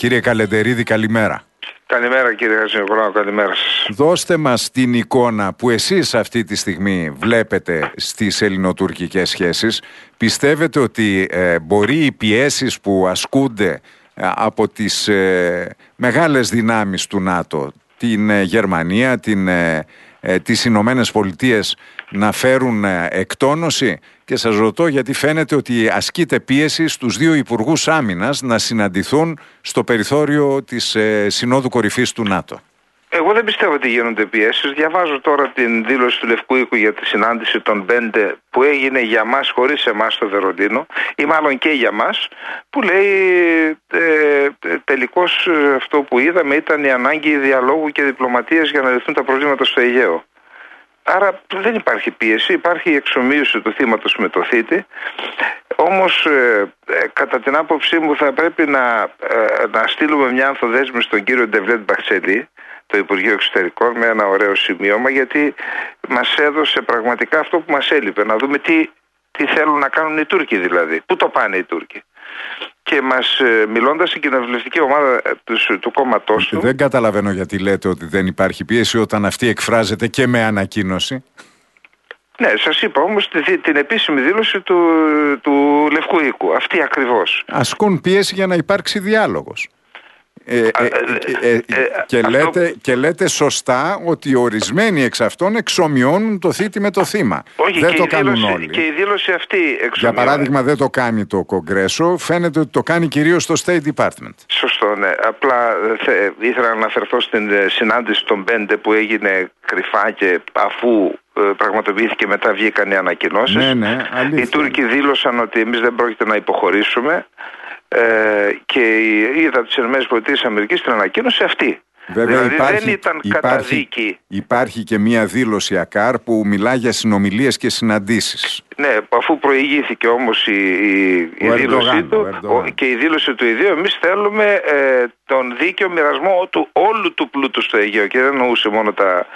Κύριε Καλεντερίδη, καλημέρα. Καλημέρα κύριε Χατζηνικολάου, καλημέρα σας. Δώστε μας την εικόνα που εσείς αυτή τη στιγμή βλέπετε στις ελληνοτουρκικές σχέσεις. Πιστεύετε ότι μπορεί οι πιέσεις που ασκούνται από τις μεγάλες δυνάμεις του ΝΑΤΟ, την Γερμανία, τις Ηνωμένες Πολιτείες, να φέρουν εκτόνωση? Και σας ρωτώ γιατί φαίνεται ότι ασκείται πίεση στους δύο υπουργούς άμυνας να συναντηθούν στο περιθώριο της Συνόδου Κορυφής του ΝΑΤΟ. Εγώ δεν πιστεύω ότι γίνονται πιέσεις. Διαβάζω τώρα την δήλωση του Λευκού Οίκου για τη συνάντηση των 5 που έγινε για μας χωρίς εμάς στο Βερολίνο, ή μάλλον και για μας, που λέει τελικώς αυτό που είδαμε ήταν η ανάγκη διαλόγου και διπλωματίας για να λυθούν τα προβλήματα στο Αιγαίο. Άρα δεν υπάρχει πίεση, υπάρχει η εξομοίωση του θύματος με το θήτη. Όμως κατά την άποψή μου θα πρέπει να στείλουμε μια ανθοδέσμευση στον κύριο Ντεβλέτ Μπαχτσελή, το Υπουργείο Εξωτερικών, με ένα ωραίο σημείωμα, γιατί μας έδωσε πραγματικά αυτό που μας έλειπε, να δούμε τι θέλουν να κάνουν οι Τούρκοι, δηλαδή, πού το πάνε οι Τούρκοι. Και μιλώντας στην κοινοβουλευτική ομάδα του κόμματός του... Δεν καταλαβαίνω γιατί λέτε ότι δεν υπάρχει πίεση όταν αυτή εκφράζεται και με ανακοίνωση. Ναι, σας είπα όμως την επίσημη δήλωση του Λευκού Οίκου. Αυτή ακριβώς. Ασκούν πίεση για να υπάρξει διάλογος. Και λέτε σωστά ότι ορισμένοι εξ αυτών εξομοιώνουν το θήτη με το θύμα. Όχι, δεν το κάνουν όλοι. Και η δήλωση αυτή εξομοιώνει. Για παράδειγμα δεν το κάνει το Κογκρέσο, φαίνεται ότι το κάνει κυρίως το State Department. Σωστό, ναι. Απλά ήθελα να αναφερθώ στην συνάντηση των 5 που έγινε κρυφά και αφού πραγματοποιήθηκε μετά βγήκαν οι ανακοινώσεις. Ναι, οι Τούρκοι δήλωσαν ότι εμείς δεν πρόκειται να υποχωρήσουμε. Και είδα τις ΗΠΑ στην ανακοίνωση αυτή. Βέβαια, δηλαδή δεν ήταν καταδίκη. Υπάρχει και μία δήλωση ΑΚΑΡ που μιλά για συνομιλίες και συναντήσεις. Ναι, αφού προηγήθηκε όμως η δήλωσή του και η δήλωση του ιδίου, εμείς θέλουμε τον δίκαιο μοιρασμό όλου του πλούτου στο Αιγαίο, και δεν εννοούσε μόνο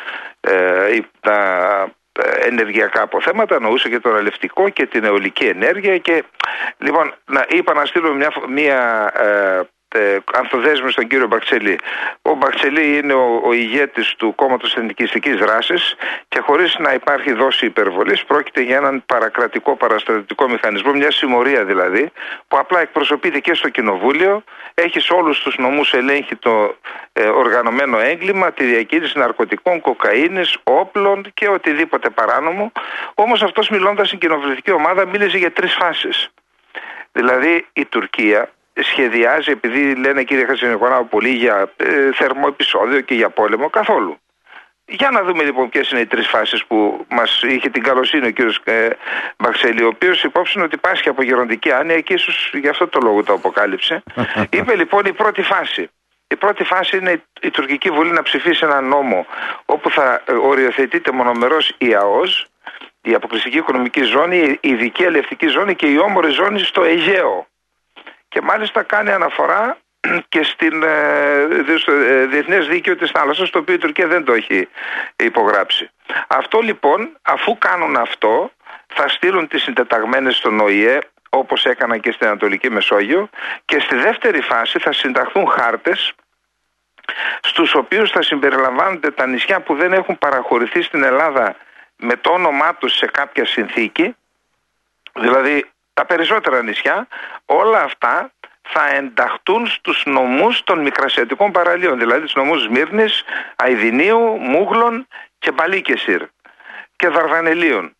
τα ενεργειακά αποθέματα, εννοούσε και το ραλευτικό και την αιωλική ενέργεια. Και λοιπόν είπα να στείλουμε μια ανθοδέσμευση στον κύριο Μπαχτσελή. Ο Μπαχτσελή είναι ο ηγέτης του κόμματος εθνικιστικής δράσης και χωρίς να υπάρχει δόση υπερβολής πρόκειται για έναν παρακρατικό παραστρατητικό μηχανισμό, μια συμμορία δηλαδή, που απλά εκπροσωπείται και στο κοινοβούλιο, έχει σε όλους τους νομούς ελέγχει το οργανωμένο έγκλημα, τη διακίνηση ναρκωτικών, κοκαίνης, όπλων και οτιδήποτε παράνομο. Όμως αυτός, μιλώντας στην κοινοβουλευτική ομάδα, μίλησε για 3 φάσεις. Δηλαδή η Τουρκία σχεδιάζει, επειδή λένε κύριε Χατζηνικολάου πολύ για θερμό επεισόδιο και για πόλεμο, καθόλου. Για να δούμε λοιπόν ποιες είναι οι 3 φάσεις που μας είχε την καλοσύνη ο κύριος Μπαχτσελή, ο οποίος υπόψη ότι πάσχει από γεροντική άνοια και ίσως γι' αυτό το λόγο το αποκάλυψε. Είπε λοιπόν η πρώτη φάση. Η πρώτη φάση είναι η Τουρκική Βουλή να ψηφίσει ένα νόμο όπου θα οριοθετείται μονομερώς η ΑΟΣ, η αποκλειστική οικονομική ζώνη, η ειδική αλλιευτική ζώνη και η όμορφη ζώνη στο Αιγαίο. Και μάλιστα κάνει αναφορά και στο Διεθνές Δίκαιο της Θάλασσας, το οποίο η Τουρκία δεν το έχει υπογράψει. Αυτό λοιπόν, αφού κάνουν αυτό, θα στείλουν τις συντεταγμένες στον ΟΗΕ, όπως έκαναν και στην Ανατολική Μεσόγειο, και στη δεύτερη φάση θα συνταχθούν χάρτες στους οποίους θα συμπεριλαμβάνονται τα νησιά που δεν έχουν παραχωρηθεί στην Ελλάδα με το όνομά τους σε κάποια συνθήκη, δηλαδή τα περισσότερα νησιά, όλα αυτά θα ενταχτούν στους νομούς των μικρασιατικών παραλίων, δηλαδή τους νομούς Σμύρνης, Αηδινίου, Μούγλων και Μπαλίκεσιρ και Δαρδανελίων.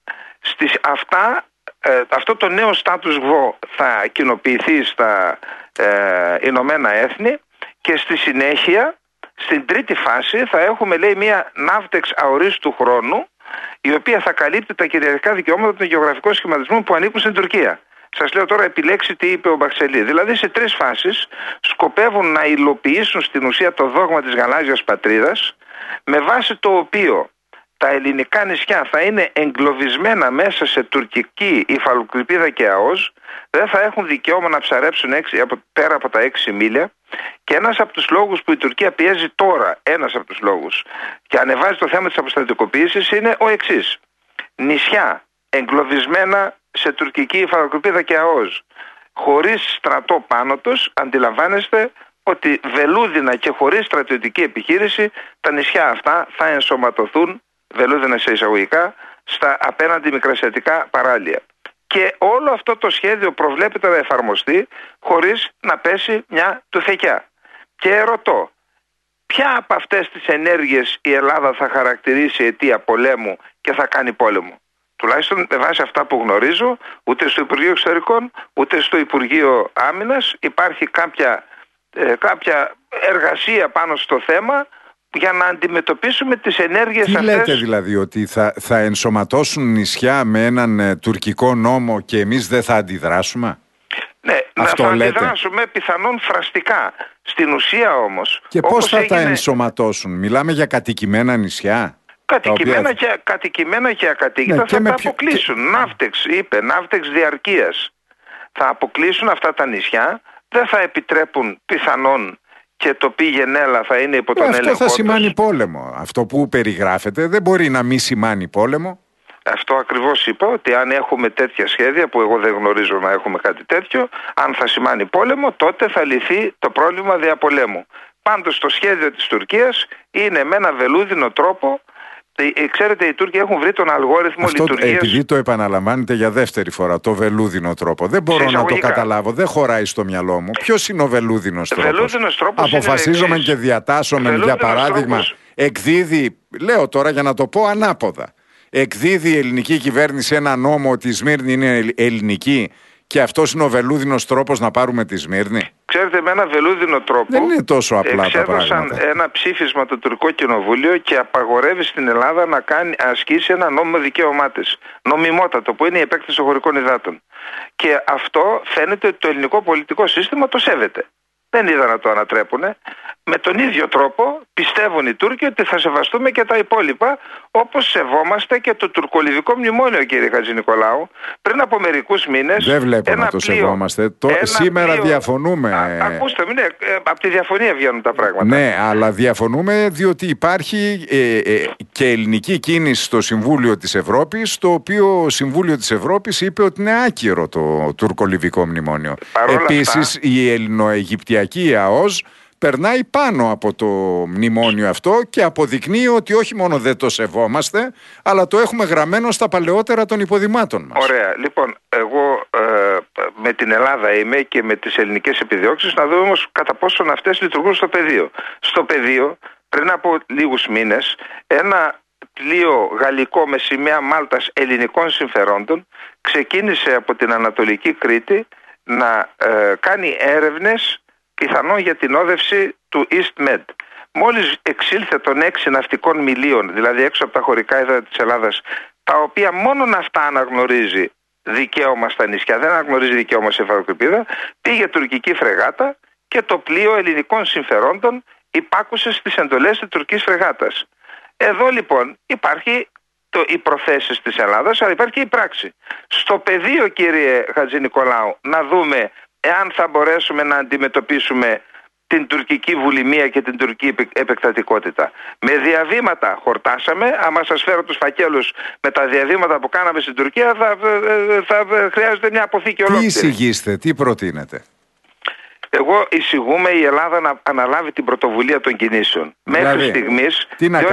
Αυτό το νέο status quo θα κοινοποιηθεί στα Ηνωμένα Έθνη και στη συνέχεια, στην τρίτη φάση, θα έχουμε, λέει, μια ναύτεξ αορίστου χρόνου, η οποία θα καλύπτει τα κυριαρχικά δικαιώματα των γεωγραφικών σχηματισμών που ανήκουν στην Τουρκία. Σας λέω τώρα επιλέξει τι είπε ο Μπαχτσελή. Δηλαδή σε 3 φάσεις σκοπεύουν να υλοποιήσουν στην ουσία το δόγμα της γαλάζιας πατρίδας, με βάση το οποίο τα ελληνικά νησιά θα είναι εγκλωβισμένα μέσα σε τουρκική υφαλοκρηπίδα και ΑΟΣ, δεν θα έχουν δικαίωμα να ψαρέψουν πέρα από τα 6 μίλια. Και ένας από τους λόγους που η Τουρκία πιέζει τώρα, ένας από τους λόγους, και ανεβάζει το θέμα της αποστρατικοποίησης, είναι ο εξής. Νησιά εγκλωβισμένα σε τουρκική υφαλοκρηπίδα και ΑΟΣ, χωρίς στρατό πάνω τους, αντιλαμβάνεστε ότι βελούδινα και χωρίς στρατιωτική επιχείρηση τα νησιά αυτά θα ενσωματωθούν, βελούδινα σε εισαγωγικά, στα απέναντι μικρασιατικά παράλια. Και όλο αυτό το σχέδιο προβλέπεται να εφαρμοστεί χωρίς να πέσει μια τουφεκιά. Και ρωτώ, ποια από αυτές τις ενέργειες η Ελλάδα θα χαρακτηρίσει αιτία πολέμου και θα κάνει πόλεμο? Τουλάχιστον με βάση αυτά που γνωρίζω, ούτε στο Υπουργείο Εξωτερικών, ούτε στο Υπουργείο Άμυνας υπάρχει κάποια εργασία πάνω στο θέμα για να αντιμετωπίσουμε τις ενέργειες αυτές. Τι λέτε δηλαδή, ότι θα ενσωματώσουν νησιά με έναν τουρκικό νόμο και εμείς δεν θα αντιδράσουμε? Ναι, αυτό θα αντιδράσουμε πιθανόν φραστικά. Στην ουσία όμως... Και πώς θα τα ενσωματώσουν? Μιλάμε για κατοικημένα νησιά? Κατοικημένα και ακατοίκητα, ναι, θα τα αποκλείσουν. Ναύτεξ, είπε, ναύτεξ διαρκείας. Θα αποκλείσουν αυτά τα νησιά, δεν θα επιτρέπουν πιθανόν και το πήγαινέλα θα είναι υπό τον έλεγχο. Αυτό θα σημάνει πόλεμο. Αυτό που περιγράφεται δεν μπορεί να μην σημάνει πόλεμο. Αυτό ακριβώς είπα, ότι αν έχουμε τέτοια σχέδια, που εγώ δεν γνωρίζω να έχουμε κάτι τέτοιο, αν θα σημάνει πόλεμο, τότε θα λυθεί το πρόβλημα διαπολέμου. Πάντως το σχέδιο της Τουρκίας είναι με ένα βελούδινο τρόπο. Ξέρετε, οι Τούρκοι έχουν βρει τον αλγόριθμο λειτουργίας. Επειδή το επαναλαμβάνετε για δεύτερη φορά, το βελούδινο τρόπο. Δεν μπορώ να το καταλάβω, δεν χωράει στο μυαλό μου. Ποιος είναι ο βελούδινος τρόπος? Αποφασίζομαι και διατάσσομαι, για παράδειγμα, εκδίδει, λέω τώρα για να το πω ανάποδα, εκδίδει η ελληνική κυβέρνηση ένα νόμο ότι η Σμύρνη είναι ελληνική και αυτός είναι ο βελούδινος τρόπος να πάρουμε τη Σμύρνη? Ξέρετε, με ένα βελούδινο τρόπο δεν είναι τόσο απλά τα πράγματα. Εξέδωσαν ένα ψήφισμα το τουρκικό κοινοβούλιο και απαγορεύει στην Ελλάδα να ασκήσει ένα νόμιμο δικαίωμά της. Νομιμότατο, που είναι η επέκταση των χωρικών υδάτων. Και αυτό φαίνεται ότι το ελληνικό πολιτικό σύστημα το σέβεται. Δεν είδα να το ανατρέπουνε. Με τον ίδιο τρόπο πιστεύουν οι Τούρκοι ότι θα σεβαστούμε και τα υπόλοιπα, όπως σεβόμαστε και το τουρκολιβικό μνημόνιο, κύριε Χατζηνικολάου. Πριν από μερικούς μήνες. Δεν βλέπω να το σεβόμαστε. Σήμερα διαφωνούμε. Ακούστε, από τη διαφωνία βγαίνουν τα πράγματα. Ναι, αλλά διαφωνούμε διότι υπάρχει και ελληνική κίνηση στο Συμβούλιο της Ευρώπης, το οποίο Συμβούλιο της Ευρώπης είπε ότι είναι άκυρο το τουρκολιβικό μνημόνιο. Επίσης, η ελληνοαιγυπτιακή ΑΟΣ περνάει πάνω από το μνημόνιο αυτό και αποδεικνύει ότι όχι μόνο δεν το σεβόμαστε, αλλά το έχουμε γραμμένο στα παλαιότερα των υποδημάτων μας. Ωραία. Λοιπόν, εγώ με την Ελλάδα είμαι και με τις ελληνικές επιδιώξεις, να δούμε όμως κατά πόσον αυτές λειτουργούν στο πεδίο. Στο πεδίο, πριν από λίγους μήνες, ένα πλοίο γαλλικό με σημαία Μάλτας ελληνικών συμφερόντων ξεκίνησε από την Ανατολική Κρήτη να κάνει έρευνες πιθανόν για την όδευση του EastMed. Μόλις εξήλθε των 6 ναυτικών μιλίων, δηλαδή έξω από τα χωρικά ύδατα της Ελλάδας, τα οποία μόνον αυτά αναγνωρίζει δικαίωμα στα νησιά, δεν αναγνωρίζει δικαίωμα σε φαροκρηπίδα, πήγε τουρκική φρεγάτα και το πλοίο ελληνικών συμφερόντων υπάκουσε στις εντολές της τουρκικής φρεγάτας. Εδώ λοιπόν υπάρχει οι προθέσεις της Ελλάδας, αλλά υπάρχει και η πράξη. Στο πεδίο, κύριε Χατζηνικολάου, να δούμε εάν θα μπορέσουμε να αντιμετωπίσουμε την τουρκική βουλημία και την τουρκική επεκτατικότητα. Με διαβήματα χορτάσαμε. Άμα σας φέρω τους φακέλους με τα διαβήματα που κάναμε στην Τουρκία, θα χρειάζεται μια αποθήκη ολόκληρη. Τι εισηγείστε, τι προτείνετε? Εγώ εισηγούμε η Ελλάδα να αναλάβει την πρωτοβουλία των κινήσεων. Δηλαδή, μέχρι στιγμής,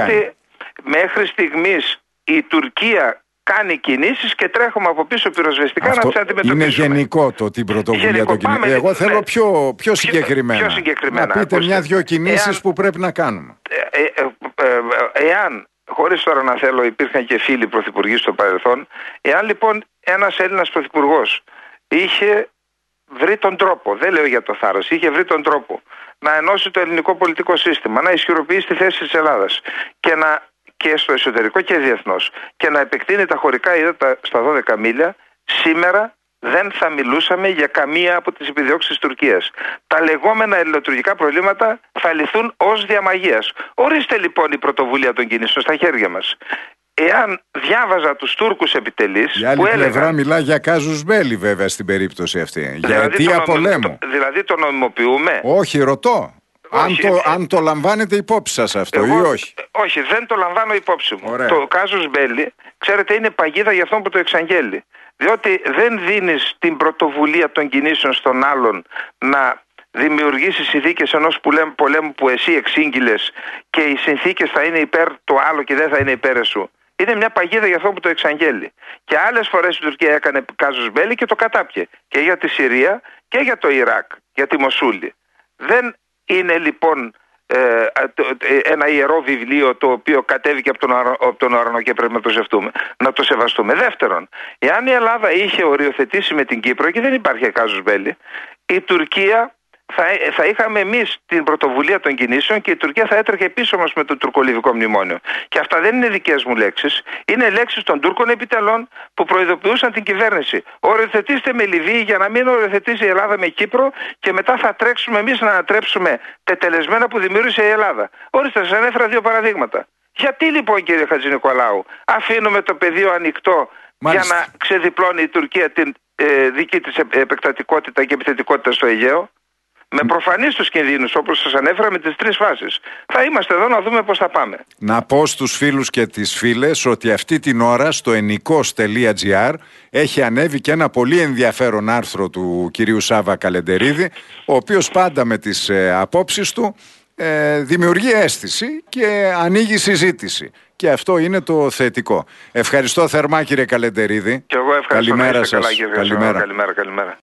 μέχρι στιγμής η Τουρκία κάνει κινήσεις και τρέχουμε από πίσω πυροσβεστικά να τις αντιμετωπίσουμε. Είναι γενικό το την πρωτοβουλία των κινήσεων. Εγώ θέλω πιο συγκεκριμένα. Να πείτε μια-δυο κινήσεις που πρέπει να κάνουμε. Εάν, χωρίς τώρα να θέλω, υπήρχαν και φίλοι πρωθυπουργοί στο παρελθόν, εάν λοιπόν ένας Έλληνας πρωθυπουργός είχε βρει τον τρόπο, δεν λέω για το θάρρος, είχε βρει τον τρόπο να ενώσει το ελληνικό πολιτικό σύστημα, να ισχυροποιήσει τη θέση της Ελλάδας και στο εσωτερικό και διεθνώς και να επεκτείνει τα χωρικά ύδατα στα 12 μίλια, σήμερα δεν θα μιλούσαμε για καμία από τις επιδιώξεις της Τουρκίας. Τα λεγόμενα ελληνοτουρκικά προβλήματα θα λυθούν ως διαμαγείας. Ορίστε λοιπόν η πρωτοβουλία των κινήσεων στα χέρια μας. Εάν διάβαζα τους Τούρκους επιτελείς. Η άλλη πλευρά μιλά για κάζους μπέλι, βέβαια, στην περίπτωση αυτή. Για αιτία πολέμου. Δηλαδή το νομιμοποιούμε. Όχι, ρωτώ. Αν το λαμβάνετε υπόψη σας αυτό ή όχι? Όχι, δεν το λαμβάνω υπόψη μου. Ωραία. Το κάζους μπέλι, ξέρετε, είναι παγίδα για αυτόν που το εξαγγέλει. Διότι δεν δίνεις την πρωτοβουλία των κινήσεων στον άλλον να δημιουργήσει συνθήκες ενός πολέμου που εσύ εξήγηλες και οι συνθήκες θα είναι υπέρ του άλλου και δεν θα είναι υπέρ σου. Είναι μια παγίδα για αυτό που το εξαγγέλει. Και άλλες φορές η Τουρκία έκανε κάζους μπέλι και το κατάπιε. Και για τη Συρία και για το Ιράκ, για τη Μοσούλη. Δεν είναι λοιπόν ένα ιερό βιβλίο το οποίο κατέβηκε από τον ουρανό και πρέπει να το σεβαστούμε. Δεύτερον, εάν η Ελλάδα είχε οριοθετήσει με την Κύπρο και δεν υπάρχει κάζους μπέλι, η Τουρκία θα είχαμε εμείς την πρωτοβουλία των κινήσεων και η Τουρκία θα έτρεχε πίσω μας με το τουρκολιβικό μνημόνιο. Και αυτά δεν είναι δικές μου λέξεις. Είναι λέξεις των Τούρκων επιτελών που προειδοποιούσαν την κυβέρνηση. Οριοθετήστε με Λιβύη για να μην οριοθετήσει η Ελλάδα με Κύπρο και μετά θα τρέξουμε εμείς να ανατρέψουμε τετελεσμένα που δημιούργησε η Ελλάδα. Ορίστε, σας ανέφερα 2 παραδείγματα. Γιατί λοιπόν, κύριε Χατζηνικολάου, αφήνουμε το πεδίο ανοιχτό για να ξεδιπλώνει η Τουρκία την δική της επεκτατικότητα και επιθετικότητα στο Αιγαίο? Με προφανείς τους κινδύνους, όπως σας ανέφερα, με τις 3 φάσεις. Θα είμαστε εδώ να δούμε πώς θα πάμε. Να πω στους φίλους και τις φίλες ότι αυτή την ώρα στο ennikos.gr έχει ανέβει και ένα πολύ ενδιαφέρον άρθρο του κυρίου Σάβα Καλεντερίδη, ο οποίος πάντα με τις απόψεις του δημιουργεί αίσθηση και ανοίγει συζήτηση. Και αυτό είναι το θετικό. Ευχαριστώ θερμά, κύριε Καλεντερίδη. Και εγώ ευχαριστώ. Καλημέρα σας. Καλά, κύριε. Καλημέρα.